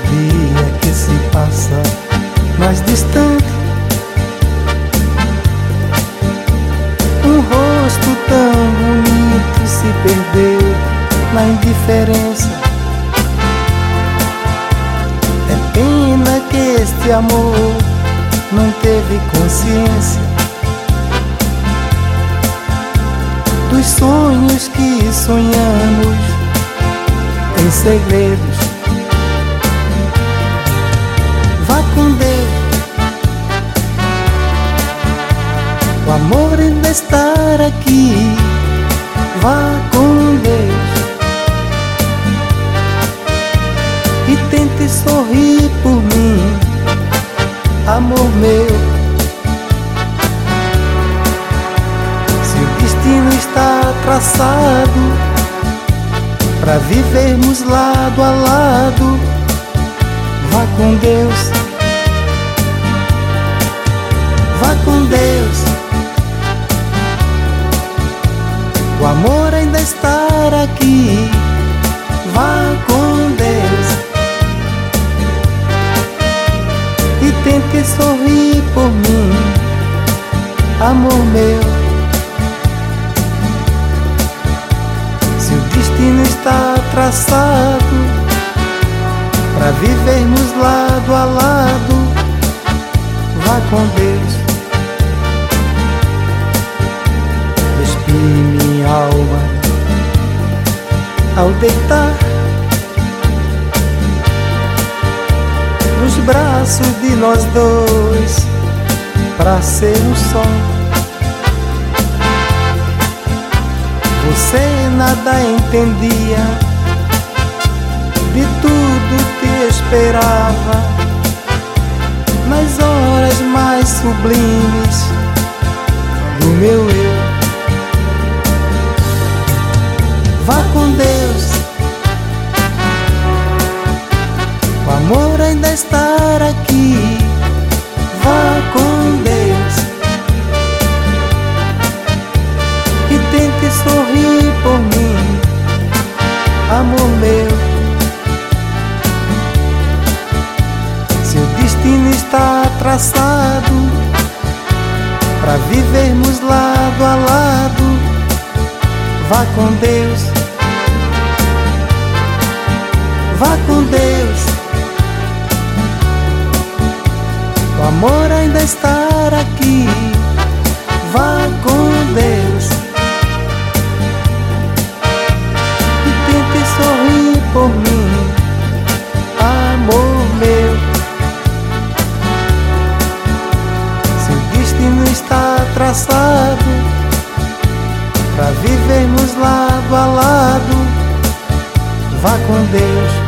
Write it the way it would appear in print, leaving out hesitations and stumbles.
dia que se passa mais distante, um rosto tão bonito se perdeu na indiferença. É pena que este amor não teve consciência dos sonhos que sonhamos em segredos. Vá com Deus, o amor ainda está aqui. Vá com Deus e tente sorrir por mim, amor meu. Se o destino está traçado pra vivermos lado a lado, vá com Deus, vá com Deus. O amor ainda está aqui. Vá com Deus e tente sorrir por mim, amor meu. Se o destino está traçado pra vivermos lado a lado, vá com Deus. Respire minha alma ao deitar nos braços de nós dois, pra ser um só. Você nada entendia, de tudo te esperava, nas horas mais sublimes do meu eu. Vá com Deus, o amor ainda está aqui. Vá com Deus e tente sorrir por mim, amor meu. Se o destino está traçado pra vivermos lado a lado, vá com Deus, vá com Deus. O amor ainda está aqui. Vá com Deus e tente sorrir por mim, amor meu. Se o destino está traçado pra vivermos lado a lado, vá com Deus.